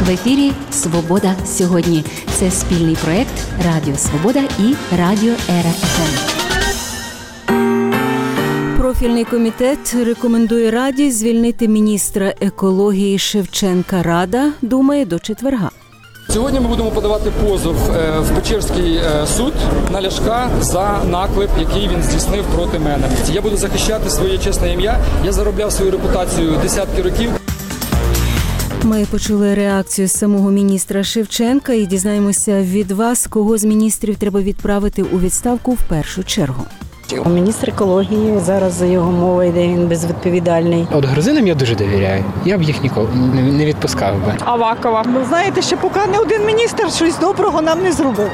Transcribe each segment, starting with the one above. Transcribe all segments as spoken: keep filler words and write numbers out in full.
В ефірі «Свобода сьогодні». Це спільний проєкт Радіо Свобода і Радіо Ера еф ем. Профільний комітет рекомендує Раді звільнити міністра екології Шевченка. Рада думає до четверга. Сьогодні ми будемо подавати позов в Печерський суд на Ляшка за наклеп, який він здійснив проти мене. Я буду захищати своє чесне ім'я. Я заробляв свою репутацію десятки років. Ми почули реакцію самого міністра Шевченка і дізнаємося від вас, кого з міністрів треба відправити у відставку в першу чергу. Міністр екології, зараз за його мова йде, він безвідповідальний. От грузинам я дуже довіряю. Я б їх ніколи не відпускав би. Авакова. Ну, знаєте, ще поки не один міністр щось доброго нам не зробив.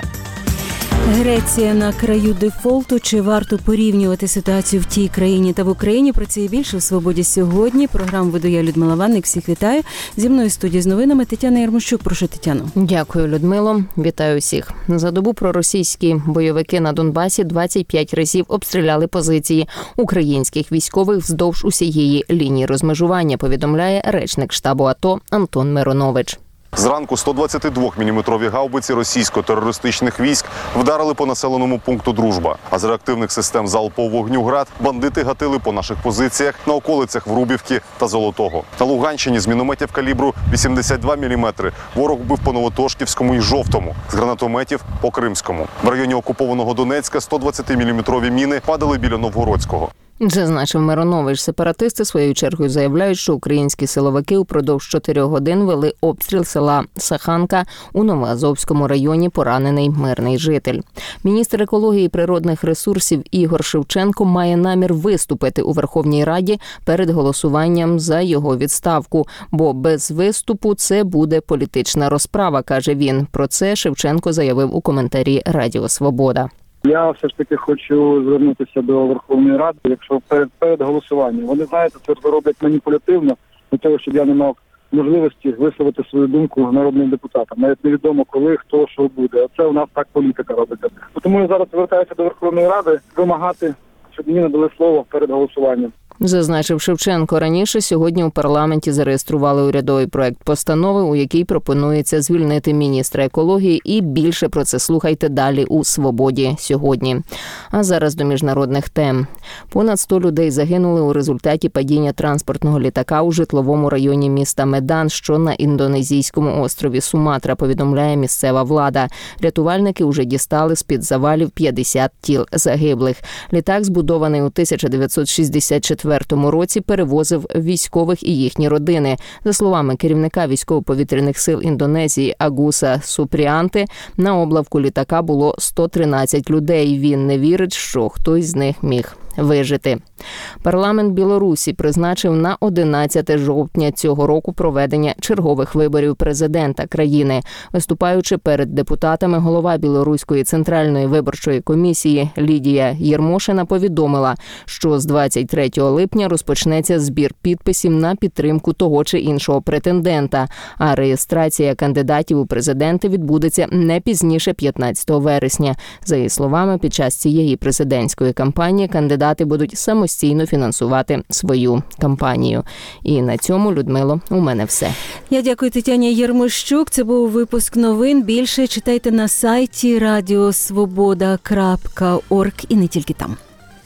Греція на краю дефолту. Чи варто порівнювати ситуацію в тій країні та в Україні? Про це і більше у «Свободі сьогодні». Програму веду я, Людмила Ванник. Всіх вітаю. Зі мною в студії з новинами Тетяна Ярмощук. Прошу, Тетяно. Дякую, Людмило. Вітаю всіх. За добу проросійські бойовики на Донбасі двадцять п'ять разів обстріляли позиції українських військових вздовж усієї лінії розмежування, повідомляє речник штабу АТО Антон Миронович. Зранку сто двадцятидвоміліметрові гаубиці російсько-терористичних військ вдарили по населеному пункту «Дружба». А з реактивних систем залпового вогню «Град» бандити гатили по наших позиціях на околицях Врубівки та Золотого. На Луганщині з мінометів калібру вісімдесят два міліметри ворог бив по Новотошківському і Жовтому, з гранатометів по Кримському. В районі окупованого Донецька сто двадцятиміліметрові міни падали біля Новгородського. Зазначив Миронович. Сепаратисти своєю чергою заявляють, що українські силовики упродовж чотирьох годин вели обстріл села Саханка у Новоазовському районі, поранений мирний житель. Міністр екології і природних ресурсів Ігор Шевченко має намір виступити у Верховній Раді перед голосуванням за його відставку, бо без виступу це буде політична розправа, каже він. Про це Шевченко заявив у коментарі Радіо Свобода. Я все ж таки хочу звернутися до Верховної Ради, якщо перед, перед голосуванням. Вони, знаєте, це роблять маніпулятивно, для того, щоб я не мав можливості висловити свою думку народним депутатам. Навіть невідомо коли, хто, що буде. Це у нас так політика робиться. Тому я зараз звертаюся до Верховної Ради вимагати, щоб мені надали слово перед голосуванням. Зазначив Шевченко. Раніше сьогодні у парламенті зареєстрували урядовий проект постанови, у якій пропонується звільнити міністра екології, і більше про це слухайте далі у «Свободі сьогодні». А зараз до міжнародних тем. Понад сто людей загинули у результаті падіння транспортного літака у житловому районі міста Медан, що на індонезійському острові Суматра, повідомляє місцева влада. Рятувальники уже дістали з-під завалів п'ятдесят тіл загиблих. Літак, збудований у тисяча дев'ятсот шістдесят четвертому році, перевозив військових і їхні родини. За словами керівника військово-повітряних сил Індонезії Агуса Супріанти, на облавку літака було сто тринадцять людей. Він не вірить, що хтось з них міг вижити. Парламент Білорусі призначив на одинадцяте жовтня цього року проведення чергових виборів президента країни. Виступаючи перед депутатами, голова Білоруської центральної виборчої комісії Лідія Єрмошина повідомила, що з двадцять третього липня розпочнеться збір підписів на підтримку того чи іншого претендента, а реєстрація кандидатів у президенти відбудеться не пізніше п'ятнадцятого вересня. За її словами, під час цієї президентської кампанії кандидати будуть самостійно фінансувати свою кампанію. І на цьому, Людмило, у мене все. Я дякую Тетяні Ярмощук. Це був випуск новин. Більше читайте на сайті радіо свобода крапка орг і не тільки там.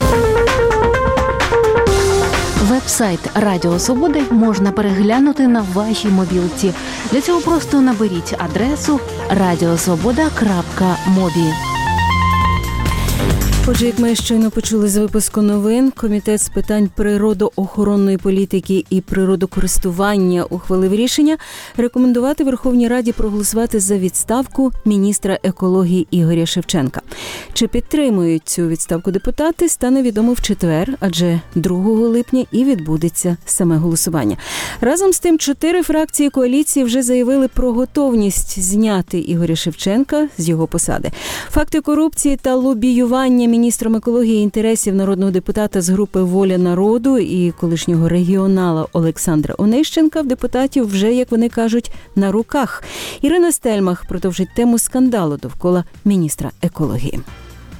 Веб-сайт Радіо Свободи можна переглянути на вашій мобілці. Для цього просто наберіть адресу радіосвобода крапка мобі. Отже, як ми щойно почули з випуску новин, Комітет з питань природоохоронної політики і природокористування ухвалив рішення рекомендувати Верховній Раді проголосувати за відставку міністра екології Ігоря Шевченка. Чи підтримують цю відставку депутати, стане відомо в четвер, адже другого липня і відбудеться саме голосування. Разом з тим, чотири фракції коаліції вже заявили про готовність зняти Ігоря Шевченка з його посади. Факти корупції та лобіювання міністром екології інтересів народного депутата з групи «Воля народу» і колишнього регіонала Олександра Онищенка в депутатів вже, як вони кажуть, на руках. Ірина Стельмах продовжить тему скандалу довкола міністра екології.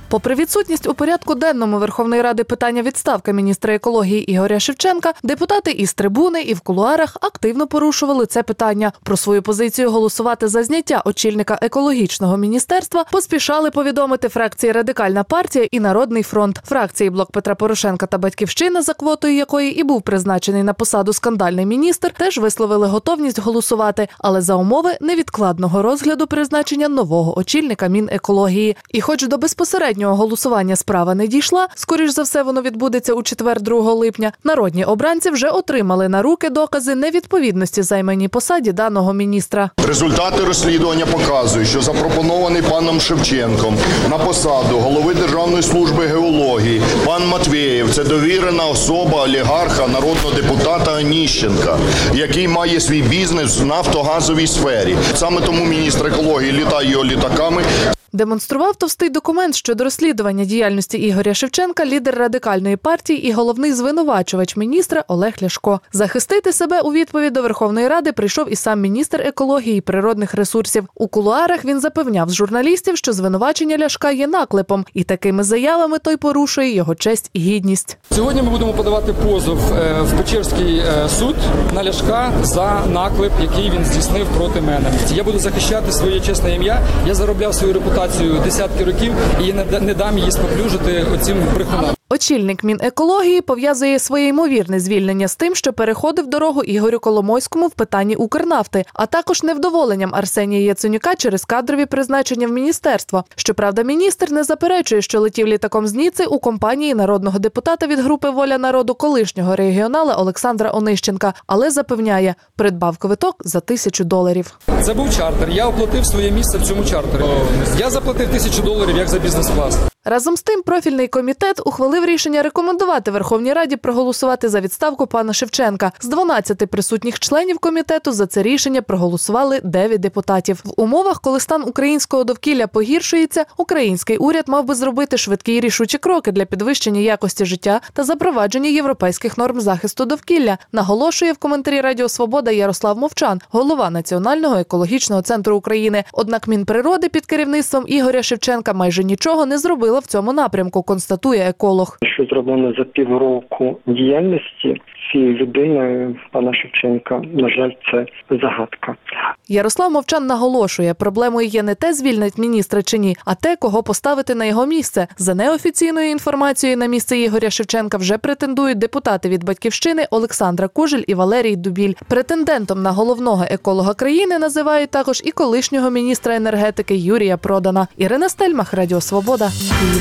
Попри відсутність у порядку денному Верховної Ради питання відставки міністра екології Ігоря Шевченка, депутати із трибуни, і в кулуарах активно порушували це питання. Про свою позицію голосувати за зняття очільника екологічного міністерства поспішали повідомити фракції «Радикальна партія» і «Народний фронт». Фракції «Блок Петра Порошенка» та «Батьківщина», за квотою якої і був призначений на посаду скандальний міністр, теж висловили готовність голосувати, але за умови невідкладного розгляду призначення нового очільника Мінекології. І хоч до безпосереднього голосування справа не дійшла, скоріш за все воно відбудеться у четвер, другого липня, народні обранці вже отримали на руки докази невідповідності займаній посаді даного міністра. Результати розслідування показують, що запропонований паном Шевченком на посаду голови Державної служби геології пан Матвєєв – це довірена особа олігарха, народного депутата Оніщенка, який має свій бізнес в нафтогазовій сфері. Саме тому міністр екології літає його літаками. Демонстрував товстий документ щодо розслідування діяльності Ігоря Шевченка лідер Радикальної партії і головний звинувачувач міністра Олег Ляшко. Захистити себе у відповідь до Верховної Ради прийшов і сам міністр екології і природних ресурсів. У кулуарах він запевняв журналістів, що звинувачення Ляшка є наклепом, і такими заявами той порушує його честь і гідність. Сьогодні ми будемо подавати позов в Печерський суд на Ляшка за наклеп, який він здійснив проти мене. Я буду захищати своє чесне ім'я, я заробляв свою репутацію десятки років і не дам її споплюжити оцим брехунам. Очільник Мінекології пов'язує своє ймовірне звільнення з тим, що переходив дорогу Ігорю Коломойському в питанні Укрнафти, а також невдоволенням Арсенія Яценюка через кадрові призначення в міністерство. Щоправда, міністр не заперечує, що летів літаком з Ніци у компанії народного депутата від групи «Воля народу» колишнього регіонала Олександра Онищенка, але запевняє, придбав квиток за тисячу доларів. Це був чартер, я оплатив своє місце в цьому чартері. Я заплатив тисячу доларів як за бізнес-клас. Разом з тим, профільний комітет ухвалив рішення рекомендувати Верховній Раді проголосувати за відставку пана Шевченка. З дванадцяти присутніх членів комітету за це рішення проголосували дев'ять депутатів. В умовах, коли стан українського довкілля погіршується, український уряд мав би зробити швидкі і рішучі кроки для підвищення якості життя та запровадження європейських норм захисту довкілля, наголошує в коментарі Радіо Свобода Ярослав Мовчан, голова Національного екологічного центру України. Однак Мінприроди під керівництвом Ігоря Шевченка майже нічого не зробила в цьому напрямку, констатує еколог. Що зроблено за півроку діяльності цієї людини, пана Шевченка, на жаль, це загадка. Ярослав Мовчан наголошує, проблемою є не те, звільнить міністра чи ні, а те, кого поставити на його місце. За неофіційною інформацією, на місце Ігоря Шевченка вже претендують депутати від «Батьківщини» Олександра Кужель і Валерій Дубіль. Претендентом на головного еколога країни називають також і колишнього міністра енергетики Юрія Продана. Ірина Стельмах, Радіо Свобода, Київ.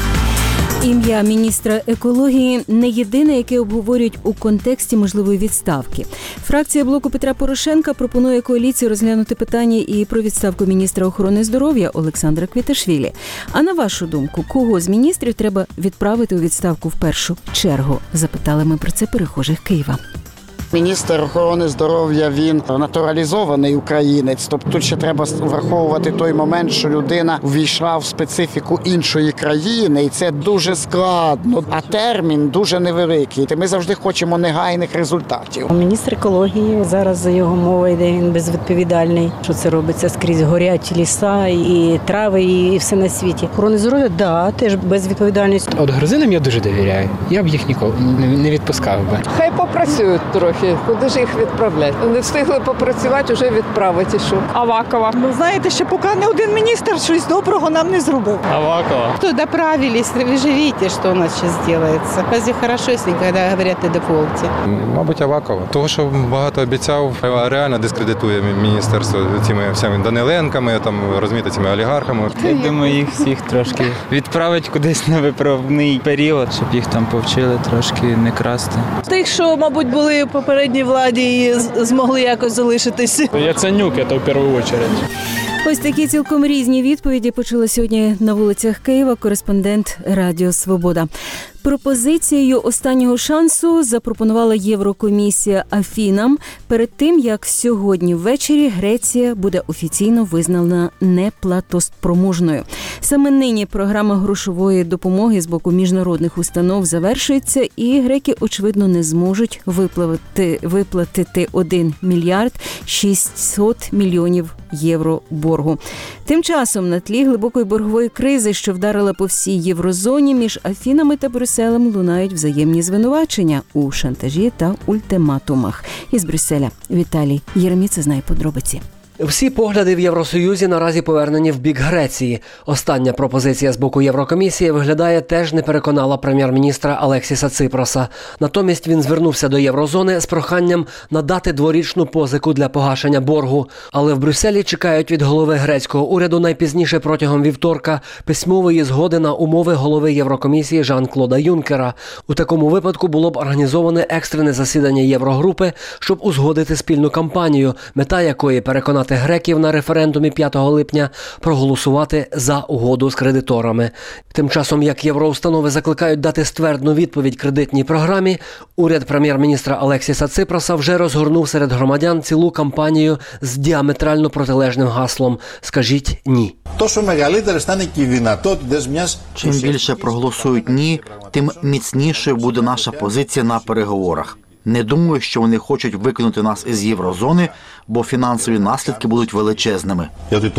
Ім'я міністра екології не єдине, яке обговорюють у контексті можливої відставки. Фракція «Блоку Петра Порошенка» пропонує коаліції розглянути питання і про відставку міністра охорони здоров'я Олександра Квіташвілі. А на вашу думку, кого з міністрів треба відправити у відставку в першу чергу? Запитали ми про це перехожих Києва. Міністр охорони здоров'я, він натуралізований українець, тобто тут ще треба враховувати той момент, що людина ввійшла в специфіку іншої країни, і це дуже складно, а термін дуже невеликий. Ми завжди хочемо негайних результатів. Міністр екології, зараз за його мова йде, він безвідповідальний, що це робиться скрізь, горять ліса, і трави, і все на світі. Охорони здоров'я, да, теж безвідповідальність. От грузинам я дуже довіряю, я б їх ніколи не відпускав би. Хай попрацюють трохи. Куди ж їх відправляти? Не встигли попрацювати, вже відправить і що. Авакова. Ну, знаєте, що поки не один міністр щось доброго нам не зробив. Авакова. Кто доправились, вы же видите, что у нас сейчас делается. Разве хорошо, если когда говорят о дефолте? Мабуть, Авакова. Того, що багато обіцяв, а реально дискредитує міністерство цими всіми Даниленками, там, розумієте, цими олігархами. Я думаю, їх всіх трошки відправить кудись на виправний період, щоб їх там повчили трошки не красти. Тих, що, мабуть, були в попередній владі і змогли якось залишитись. Яценюк, це в першу чергу. Ось такі цілком різні відповіді почули сьогодні на вулицях Києва кореспондент Радіо Свобода. Пропозицією останнього шансу запропонувала Єврокомісія Афінам перед тим, як сьогодні ввечері Греція буде офіційно визнана неплатоспроможною. Саме нині програма грошової допомоги з боку міжнародних установ завершується, і греки, очевидно, не зможуть виплатити, виплатити один мільярд шістсот мільйонів євро боргу. боргу. Тим часом на тлі глибокої боргової кризи, що вдарила по всій єврозоні, між Афінами та Брюсселем лунають взаємні звинувачення у шантажі та ультиматумах. Із Брюсселя Віталій Єреміца знає подробиці. Всі погляди в Євросоюзі наразі повернені в бік Греції. Остання пропозиція з боку Єврокомісії, виглядає, теж не переконала прем'єр-міністра Алексіса Ципроса. Натомість він звернувся до Єврозони з проханням надати дворічну позику для погашення боргу. Але в Брюсселі чекають від голови грецького уряду найпізніше протягом вівторка письмової згоди на умови голови Єврокомісії Жан-Клода Юнкера. У такому випадку було б організоване екстрене засідання Єврогрупи, щоб узгодити спільну кампанію, мета якої переконати греків на референдумі п'ятого липня проголосувати за угоду з кредиторами. Тим часом, як євроустанови закликають дати ствердну відповідь кредитній програмі, уряд прем'єр-міністра Алексіса Ципроса вже розгорнув серед громадян цілу кампанію з діаметрально протилежним гаслом «Скажіть ні». Чим більше проголосують «ні», тим міцнішою буде наша позиція на переговорах. Не думаю, що вони хочуть викинути нас із єврозони, бо фінансові наслідки будуть величезними.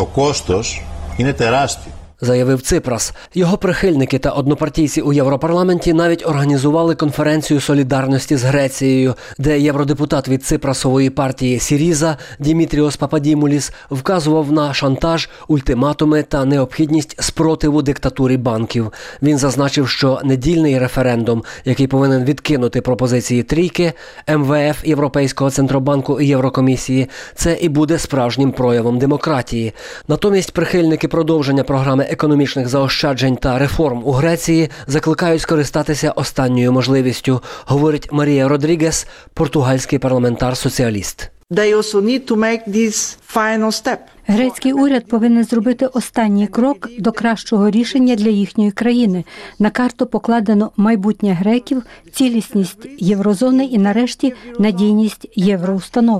Заявив Ципрос. Його прихильники та однопартійці у Європарламенті навіть організували конференцію солідарності з Грецією, де євродепутат від Ципросової партії Сіріза Дімітріос Пападімуліс вказував на шантаж, ультиматуми та необхідність спротиву диктатурі банків. Він зазначив, що недільний референдум, який повинен відкинути пропозиції трійки, ем ве еф, Європейського центробанку і Єврокомісії, це і буде справжнім проявом демократії. Натомість прихильники продовження програми економічних заощаджень та реформ у Греції закликають скористатися останньою можливістю, говорить Марія Родрігес, португальський парламентар-соціаліст. Грецький уряд повинен зробити останній крок до кращого рішення для їхньої країни. На карту покладено майбутнє греків, цілісність єврозони і, нарешті, надійність євроустанов.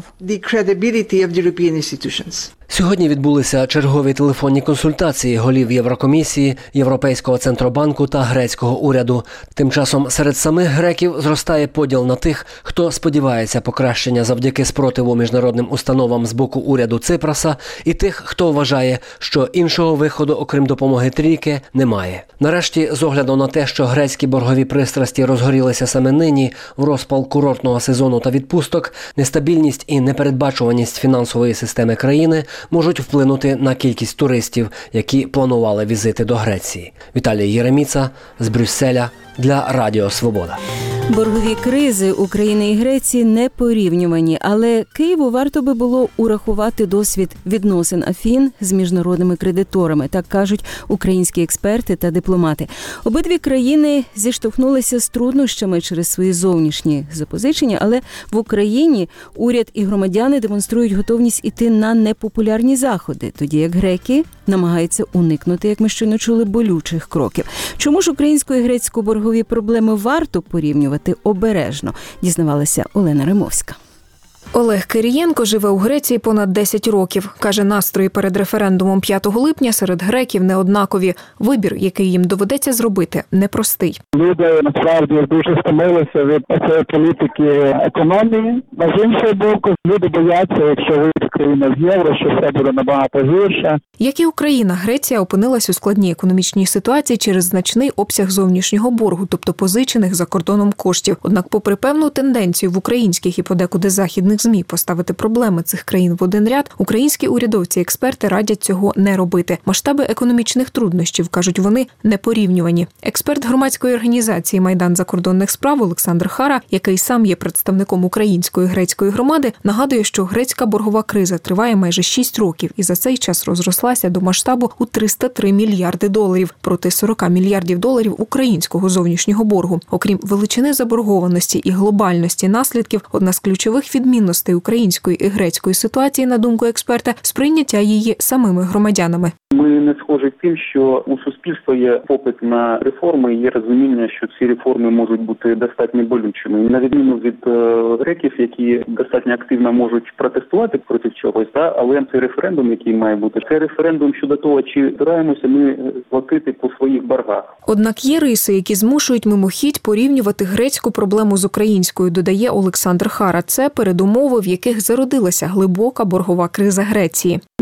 Сьогодні відбулися чергові телефонні консультації голів Єврокомісії, Європейського центробанку та грецького уряду. Тим часом серед самих греків зростає поділ на тих, хто сподівається покращення завдяки спротиву міжнародним установам з боку уряду Ципроса, і тих, хто вважає, що іншого виходу, окрім допомоги трійки, немає. Нарешті, з огляду на те, що грецькі боргові пристрасті розгорілися саме нині, в розпал курортного сезону та відпусток, нестабільність і непередбачуваність фінансової системи країни можуть вплинути на кількість туристів, які планували візити до Греції. Віталій Єреміца з Брюсселя для Радіо Свобода. Боргові кризи України і Греції не порівнювані, але Києву варто би було урахувати досвід відносин Афін з міжнародними кредиторами, так кажуть українські експерти та дипломати. Обидві країни зіштовхнулися з труднощами через свої зовнішні запозичення, але в Україні уряд і громадяни демонструють готовність іти на непопулярні заходи, тоді як греки намагаються уникнути, як ми щойно чули, болючих кроків. Чому ж українсько і грецько-боргові проблеми варто порівнювати обережно, дізнавалася Олена Римовська. Олег Кирієнко живе у Греції понад десять років. Каже, настрої перед референдумом п'ятого липня серед греків неоднакові. Вибір, який їм доведеться зробити, непростий. Люди, насправді, дуже стомилися від цієї політики економії. А з іншого боку, люди бояться, якщо вийде країна з євро, що все буде набагато гірше. Як і Україна, Греція опинилась у складній економічній ситуації через значний обсяг зовнішнього боргу, тобто позичених за кордоном коштів. Однак, попри певну тенденцію в українських і подекуди західних ЗМІ поставити проблеми цих країн в один ряд, українські урядовці і експерти радять цього не робити. Масштаби економічних труднощів, кажуть вони, непорівнювані. Експерт громадської організації «Майдан закордонних справ» Олександр Хара, який сам є представником української грецької громади, нагадує, що грецька боргова криза триває майже шість років і за цей час розрослася до масштабу у триста три мільярди доларів проти сорок мільярдів доларів українського зовнішнього боргу. Окрім величини заборгованості і глобальності наслідків, одна з ключових відмінностей української і грецької ситуації, на думку експерта, сприйняття її самими громадянами. Ми не схожі тим, що у суспільства є попит на реформи, і є розуміння, що ці реформи можуть бути достатньо болючими. На відміну від е, греків, які достатньо активно можуть протестувати проти чогось, та, але цей референдум, який має бути, це референдум щодо того, чи збираємося ми платити по своїх боргах. Однак є риси, які змушують мимохідь порівнювати грецьку проблему з українською, додає Олександр Хара. Це передумови, в яких зародилася глибока боргова криза Греції. Найефективніше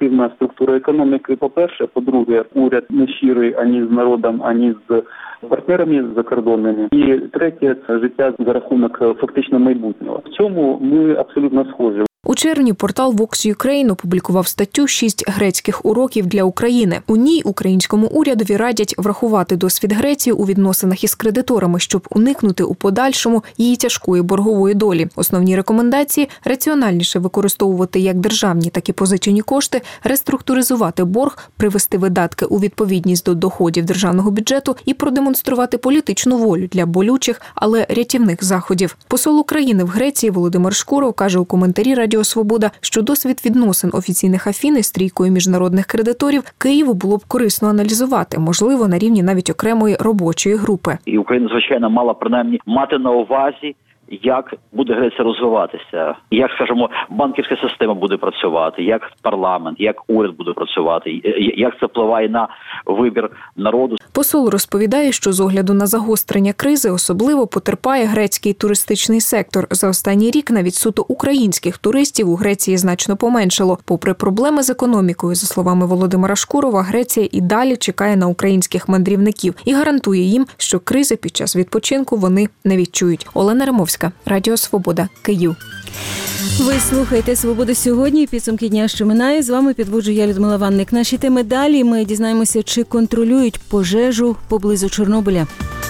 активна структура економіки, по-перше. По-друге, уряд не щирий ані з народом, ані з партнерами закордонними. І третє – це життя за рахунок фактично майбутнього. В цьому ми абсолютно схожі. У червні портал Vox Ukraine опублікував статтю «Шість грецьких уроків для України». У ній українському урядові радять врахувати досвід Греції у відносинах із кредиторами, щоб уникнути у подальшому її тяжкої боргової долі. Основні рекомендації – раціональніше використовувати як державні, так і позичені кошти, реструктуризувати борг, привести видатки у відповідність до доходів державного бюджету і продемонструвати політичну волю для болючих, але рятівних заходів. Посол України в Греції Володимир Шкуров каже у коментарі Радіо «Свобода», що досвід відносин офіційних Афін із трійкою міжнародних кредиторів Києву було б корисно аналізувати, можливо, на рівні навіть окремої робочої групи. І Україна, звичайно, мала принаймні мати на увазі, як буде Греція розвиватися, як, скажімо, банківська система буде працювати, як парламент, як уряд буде працювати, як це впливає на вибір народу. Посол розповідає, що з огляду на загострення кризи особливо потерпає грецький туристичний сектор. За останній рік навіть суто українських туристів у Греції значно поменшало. Попри проблеми з економікою, за словами Володимира Шкурова, Греція і далі чекає на українських мандрівників і гарантує їм, що кризи під час відпочинку вони не відчують. Олена Римовська, Радіо Свобода, Київ. Ви слухаєте «Свободу сьогодні». Підсумки дня, що минає. З вами підводжу я, Людмила Ванник. Наші теми далі. Ми дізнаємося, чи контролюють пожежу поблизу Чорнобиля.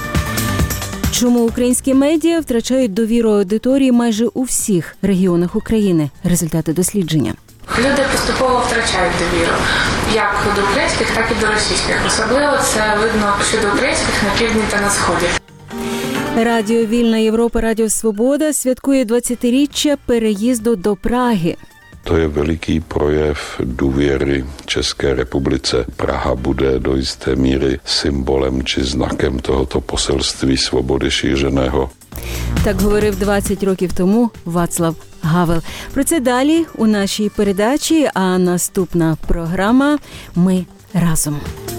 Чому українські медіа втрачають довіру аудиторії майже у всіх регіонах України? Результати дослідження. Люди поступово втрачають довіру як до українських, так і до російських. Особливо це видно щодо українських на півдні та на сході. Радіо «Вільна Європа», Радіо Свобода святкує двадцятиріччя переїзду до Праги. To je veliký projev důvěry České republice. Praha bude do jisté míry symbolem či znakem tohoto poselství svobody šířeného. Так говорив двадцять років тому Вацлав Гавел. Про це далі у нашій передачі, а наступна програма «Ми разом».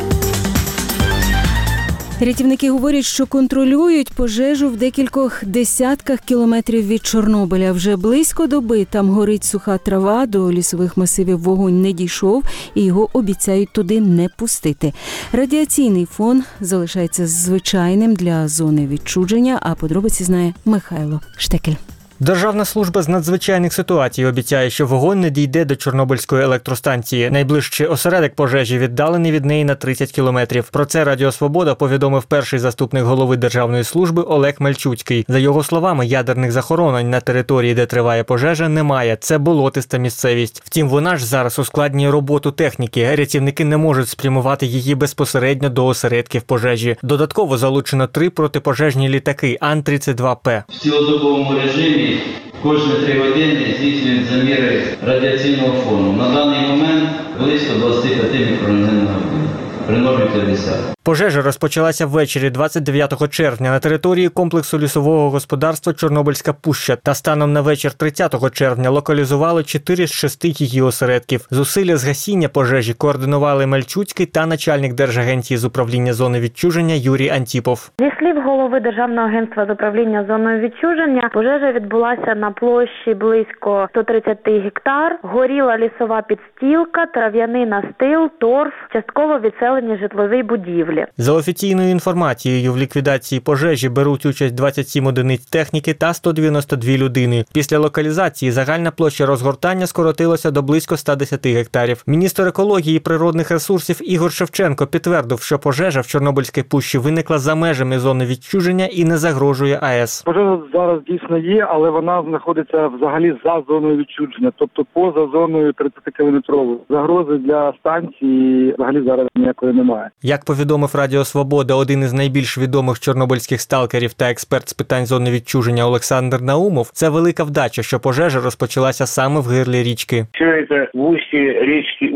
Рятівники говорять, що контролюють пожежу в декількох десятках кілометрів від Чорнобиля. Вже близько доби там горить суха трава, до лісових масивів вогонь не дійшов і його обіцяють туди не пустити. Радіаційний фон залишається звичайним для зони відчуження, а подробиці знає Михайло Штекель. Державна служба з надзвичайних ситуацій обіцяє, що вогонь не дійде до Чорнобильської електростанції. Найближчий осередок пожежі віддалений від неї на тридцять кілометрів. Про це Радіо Свобода повідомив перший заступник голови Державної служби Олег Мельчуцький. За його словами, ядерних захоронень на території, де триває пожежа, немає. Це болотиста місцевість. Втім, вона ж зараз ускладнює роботу техніки. Рятівники не можуть спрямувати її безпосередньо до осередків пожежі. Додатково залучено три протипожежні літаки Ан тридцять два П. В цілодобовому режимі кожні три години здійснюють заміри радіаційного фону. На даний момент близько двадцять п'ять мікрорентген на годину. При нормі п'ятдесят. Пожежа розпочалася ввечері двадцять дев'ятого червня на території комплексу лісового господарства Чорнобильська пуща та станом на вечір тридцятого червня локалізували чотири з шести її осередків. Зусилля з гасіння пожежі координували Мельчуцький та начальник Держагенції з управління зони відчуження Юрій Антіпов. Зі слів голови Державного агентства з управління зоною відчуження, пожежа відбулася на площі близько сто тридцять гектар. Горіла лісова підстілка, трав'яний настил, торф, частково відселені житлові будівлі. За офіційною інформацією, в ліквідації пожежі беруть участь двадцять сім одиниць техніки та сто дев'яносто дві людини. Після локалізації загальна площа розгортання скоротилася до близько ста десяти гектарів. Міністр екології і природних ресурсів Ігор Шевченко підтвердив, що пожежа в Чорнобильській пущі виникла за межами зони відчуження і не загрожує АЕС. Пожежа зараз дійсно є, але вона знаходиться взагалі за зоною відчуження, тобто поза зоною тридцятикілометровою. Загрози для станції взагалі зараз ніякої немає. Як повідомив Радіо Свобода, один із найбільш відомих чорнобильських сталкерів та експерт з питань зони відчуження Олександр Наумов, це велика вдача, що пожежа розпочалася саме в гирлі річки. Все це в устье річки Уж.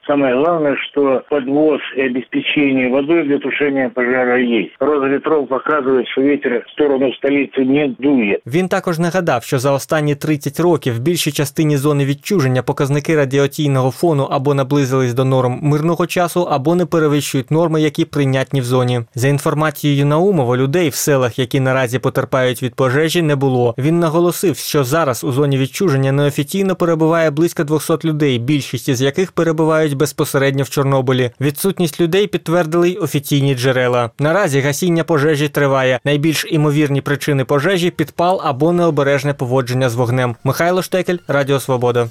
Самое главное, что подвоз и обеспечение водой для тушения пожара есть. Росветров показывает, что ветер в сторону столицы не дует. Він також нагадав, що за останні тридцять років в більшій частині зони відчуження показники радіаційного фону або наблизились до норм мирного часу, або не перевищують норми, які прийнятні в зоні. За інформацією Наумова, людей в селах, які наразі потерпають від пожежі, не було. Він наголосив, що зараз у зоні відчуження неофіційно перебуває близько двісті людей, більшість із яких перебувають безпосередньо в Чорнобилі. Відсутність людей підтвердили й офіційні джерела. Наразі гасіння пожежі триває. Найбільш імовірні причини пожежі – підпал або необережне поводження з вогнем. Михайло Штекель, Радіо Свобода.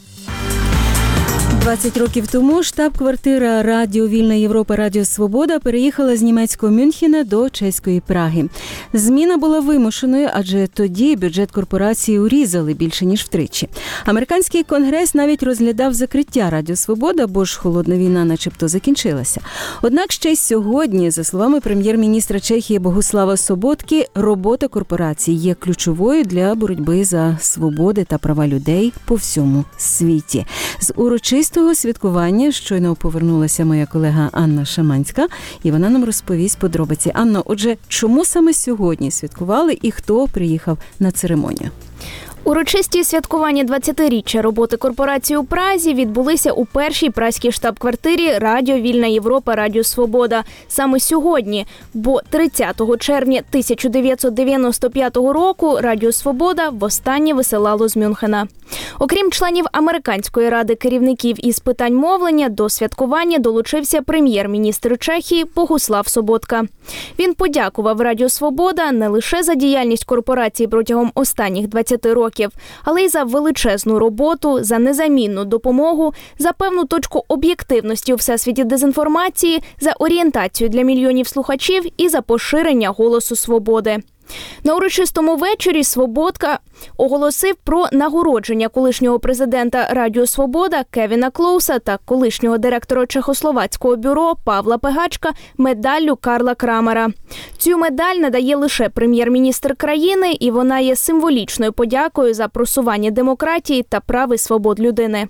двадцять років тому штаб-квартира Радіо Вільна Європа, Радіо Свобода переїхала з німецького Мюнхена до чеської Праги. Зміна була вимушеною, адже тоді бюджет корпорації урізали більше ніж втричі. Американський конгрес навіть розглядав закриття Радіо Свобода, бо ж холодна війна начебто закінчилася. Однак ще й сьогодні, за словами прем'єр-міністра Чехії Богуслава Соботки, робота корпорації є ключовою для боротьби за свободи та права людей по всьому світі. З урочистого святкування щойно повернулася моя колега Анна Шаманська, і вона нам розповість подробиці. Анно, отже, чому саме сьогодні святкували і хто приїхав на церемонію? Урочисті святкування двадцятиріччя роботи корпорації у Празі відбулися у першій празькій штаб-квартирі Радіо Вільна Європа, Радіо Свобода. Саме сьогодні, бо тридцятого червня тисяча дев'ятсот дев'яносто п'ятого року Радіо Свобода востаннє висилало з Мюнхена. Окрім членів Американської ради керівників із питань мовлення, до святкування долучився прем'єр-міністр Чехії Богуслав Соботка. Він подякував Радіо Свобода не лише за діяльність корпорації протягом останніх двадцяти років, але й за величезну роботу, за незамінну допомогу, за певну точку об'єктивності у всесвіті дезінформації, за орієнтацію для мільйонів слухачів і за поширення голосу свободи. На урочистому вечорі Свободка оголосив про нагородження колишнього президента Радіо Свобода Кевіна Клоуса та колишнього директора Чехословацького бюро Павла Пегачка медаллю Карла Крамера. Цю медаль надає лише прем'єр-міністр країни, і вона є символічною подякою за просування демократії та прав і свобод людини.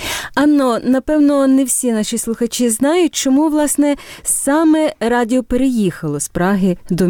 Анно, напевно, не всі наші слухачі знають, чому, власне, саме радіо переїхало з Праги до,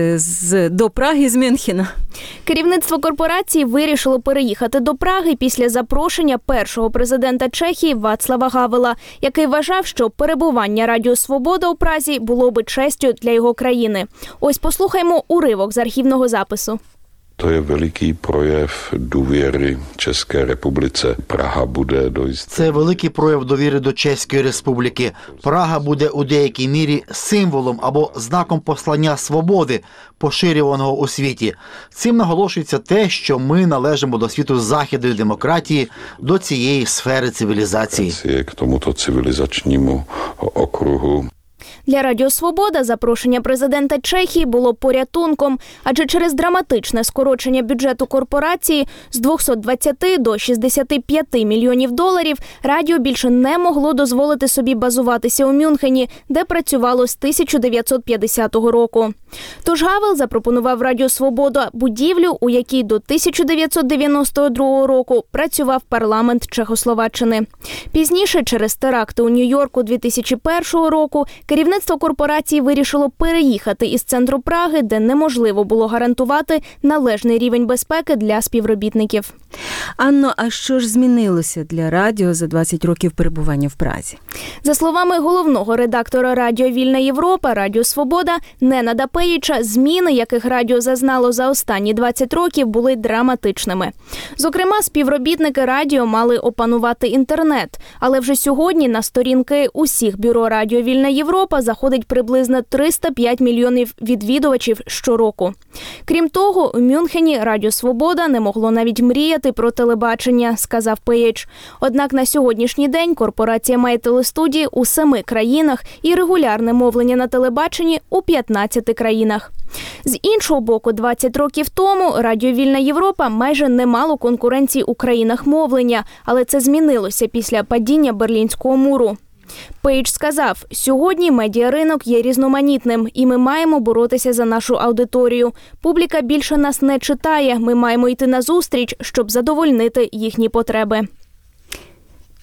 з, до Праги з Мюнхена. Керівництво корпорації вирішило переїхати до Праги після запрошення першого президента Чехії Вацлава Гавела, який вважав, що перебування Радіо Свобода у Празі було би честю для його країни. Ось послухаймо уривок з архівного запису. To je veliký projev důvěry České republice. Praha bude do jisté... Це великий прояв довіри до Чеської Республіки. Прага буде у деякій мірі символом або знаком послання свободи, поширюваного у світі. Цим наголошується те, що ми належимо до світу західної демократії, до цієї сфери цивілізації. К tomuto civilizačnímu okruhu. Для Радіо Свобода запрошення президента Чехії було порятунком, адже через драматичне скорочення бюджету корпорації з двохсот двадцяти до шістдесяти п'яти мільйонів доларів радіо більше не могло дозволити собі базуватися у Мюнхені, де працювало з тисяча дев'ятсот п'ятдесятого року. Тож Гавел запропонував Радіо Свобода будівлю, у якій до тисяча дев'ятсот дев'яносто другого року працював парламент Чехословаччини. Пізніше, через теракти у Нью-Йорку дві тисячі першого року, керівництво корпорації вирішило переїхати із центру Праги, де неможливо було гарантувати належний рівень безпеки для співробітників. Анно, а що ж змінилося для радіо за двадцять років перебування в Празі? За словами головного редактора Радіо Вільна Європа, Радіо Свобода, Ненада Пеїча, зміни, яких радіо зазнало за останні двадцять років, були драматичними. Зокрема, співробітники радіо мали опанувати інтернет, але вже сьогодні на сторінки усіх бюро Радіо Вільна Європа заходить приблизно триста п'ять мільйонів відвідувачів щороку. Крім того, у Мюнхені Радіо Свобода не могло навіть мріяти про телебачення, сказав Пеїч. Однак на сьогоднішній день корпорація має телестудії у семи країнах і регулярне мовлення на телебаченні у п'ятнадцяти країнах. З іншого боку, двадцять років тому Радіо Вільна Європа майже не мало конкуренції у країнах мовлення, але це змінилося після падіння Берлінського муру. Пейдж сказав, сьогодні медіаринок є різноманітним, і ми маємо боротися за нашу аудиторію. Публіка більше нас не читає, ми маємо йти назустріч, щоб задовольнити їхні потреби.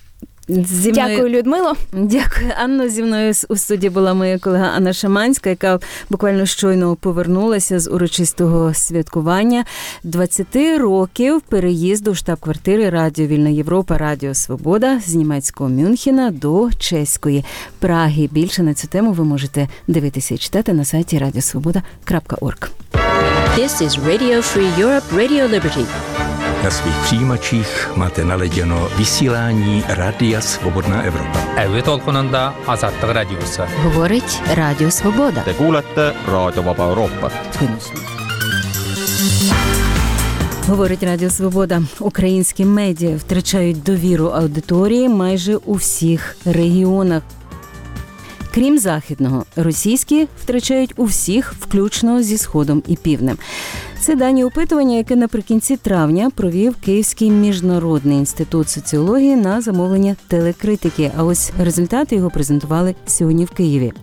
Зі мною... Дякую, Людмило. Дякую, Анно. Зі мною у студії була моя колега Анна Шаманська, яка буквально щойно повернулася з урочистого святкування двадцяти років переїзду в штаб-квартири Радіо Вільна Європа, Радіо Свобода з німецького Мюнхена до чеської Праги. Більше на цю тему ви можете дивитися і читати на сайті радіо свобода крапка орг. This is Radio Free Europe, Radio Liberty. Na svých přijímačích máte naladěno vysílání Rádia Svobodná Evropa. Elvitolkonanda Azatag Radiossa. Говорить Радіо Свобода. Te kuulete Raadio Vaba Euroopa. Говорить Радіо Свобода. Українські медіа втрачають довіру аудиторії майже у всіх регіонах. Крім Західного, російські втрачають у всіх, включно зі Сходом і Півднем. Це дані опитування, яке наприкінці травня провів Київський міжнародний інститут соціології на замовлення телекритики. А ось результати його презентували сьогодні в Києві.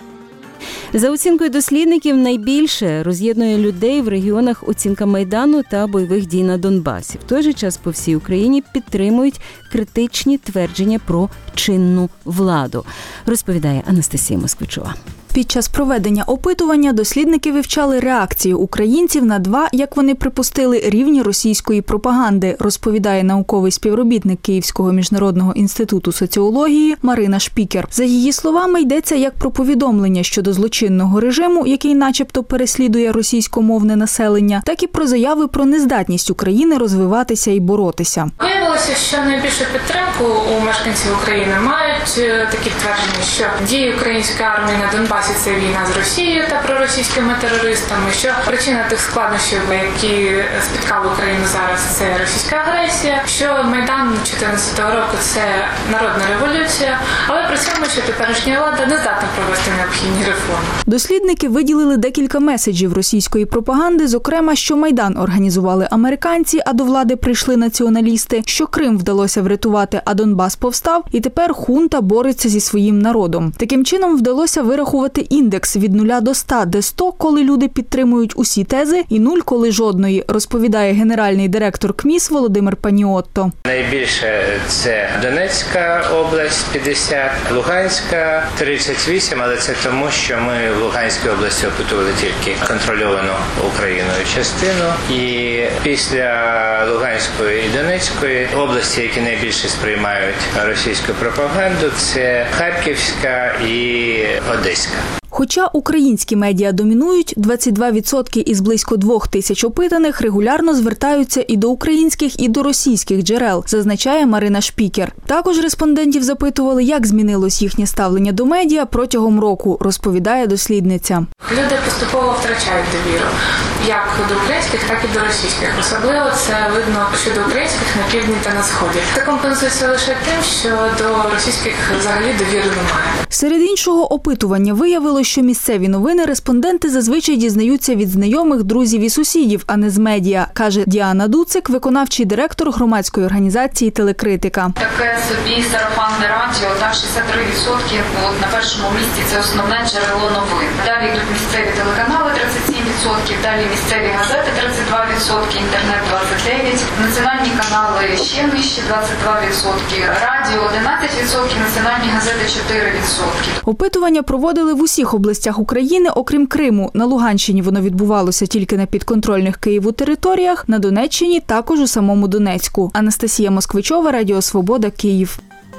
За оцінкою дослідників, найбільше роз'єднує людей в регіонах оцінка Майдану та бойових дій на Донбасі. В той же час по всій Україні підтримують критичні твердження про чинну владу, розповідає Анастасія Москвичова. Під час проведення опитування дослідники вивчали реакцію українців на два, як вони припустили, рівні російської пропаганди, розповідає науковий співробітник Київського міжнародного інституту соціології Марина Шпікер. За її словами, йдеться як про повідомлення щодо злочинного режиму, який начебто переслідує російськомовне населення, так і про заяви про нездатність України розвиватися і боротися. Виявилося, що найбільшу підтримку у мешканців України мають такі твердження, що дії української армії на Донбасі – це війна з Росією та проросійськими терористами, що причина тих складнощів, які спіткали Україну зараз, це російська агресія, що Майдан чотирнадцятого року – це народна революція, але при цьому, що теперішня влада не здатна провести необхідні реформи. Дослідники виділили декілька меседжів російської пропаганди, зокрема, що Майдан організували американці, а до влади прийшли націоналісти, що Крим вдалося врятувати, а Донбас повстав, і тепер хунта бореться зі своїм народом. Таким чином вдалося вирахувати індекс від нуля до ста, де сто, коли люди підтримують усі тези, і нуль, коли жодної, розповідає генеральний директор КМІС Володимир Паніотто. Найбільше це Донецька область п'ятдесят, Луганська тридцять вісім, але це тому, що ми в Луганській області опитували тільки контрольовану Україною частину. І після Луганської і Донецької області, які найбільше сприймають російську пропаганду, це Харківська і Одеська. Хоча українські медіа домінують, двадцять два відсотки із близько двох тисяч опитаних регулярно звертаються і до українських, і до російських джерел, зазначає Марина Шпікер. Також респондентів запитували, як змінилось їхнє ставлення до медіа протягом року, розповідає дослідниця. Люди поступово втрачають довіру, як до українських, так і до російських. Особливо це видно щодо українських на півдні та на сході. Це компенсується лише тим, що до російських взагалі довіри немає. Серед іншого опитування виявило, що місцеві новини респонденти зазвичай дізнаються від знайомих, друзів і сусідів, а не з медіа, каже Діана Дуцик, виконавчий директор громадської організації «Телекритика». Таке собі сарафанне радіо, так, шістдесят три відсотки, от на першому місці це основне джерело новин. Далі йдуть місцеві телеканали тридцять сім відсотків, далі місцеві газети тридцять два відсотки, інтернет двадцять дев'ять відсотків, національні канали ще нижче двадцять два відсотки, радіо одинадцять відсотків, національні газети чотири відсотки. Опитування проводили в усіх областях України, окрім Криму. На Луганщині воно відбувалося тільки на підконтрольних Києву територіях, на Донеччині також у самому Донецьку. Анастасія Москвичова, Радіо Свобода, Київ.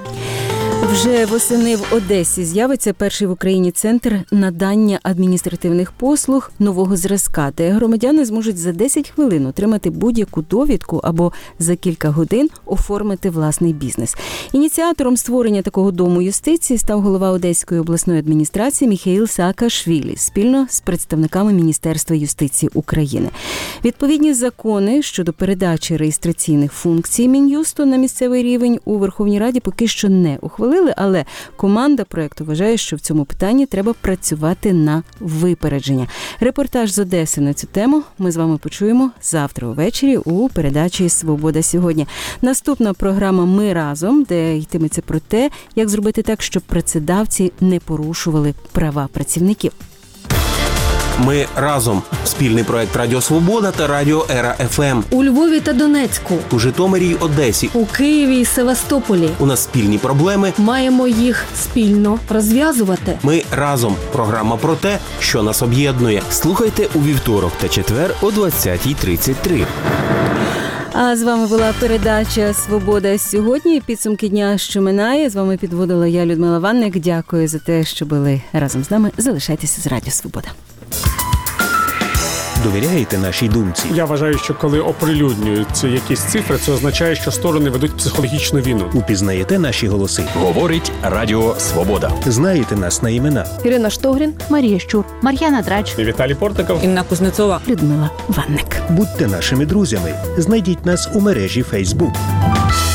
Вже восени в Одесі з'явиться перший в Україні центр надання адміністративних послуг нового зразка, де громадяни зможуть за десять хвилин отримати будь-яку довідку або за кілька годин оформити власний бізнес. Ініціатором створення такого дому юстиції став голова Одеської обласної адміністрації Міхеїл Саакашвілі спільно з представниками Міністерства юстиції України. Відповідні закони щодо передачі реєстраційних функцій Мін'юсту на місцевий рівень у Верховній Раді поки що не ухвалили, але команда проєкту вважає, що в цьому питанні треба працювати на випередження. Репортаж з Одеси на цю тему ми з вами почуємо завтра увечері у передачі «Свобода сьогодні». Наступна програма «Ми разом», де йтиметься про те, як зробити так, щоб працедавці не порушували права працівників. Ми разом. Спільний проект Радіо Свобода та Радіо Ера еф ем. У Львові та Донецьку. У Житомирі й Одесі. У Києві і Севастополі. У нас спільні проблеми. Маємо їх спільно розв'язувати. Ми разом. Програма про те, що нас об'єднує. Слухайте у вівторок та четвер о двадцятій тридцять три. А з вами була передача «Свобода сьогодні». Підсумки дня, що минає. З вами підводила я, Людмила Ванник. Дякую за те, що були разом з нами. Залишайтеся з Радіо Свобода. Довіряєте нашій думці? Я вважаю, що коли оприлюднюються якісь цифри, це означає, що сторони ведуть психологічну війну. Упізнаєте наші голоси? Говорить Радіо Свобода. Знаєте нас на імена? Ірина Штогрін, Марія Щур, Мар'яна Драч, Віталій Портников, Інна Кузнецова, Людмила Ванник. Будьте нашими друзями. Знайдіть нас у мережі Facebook.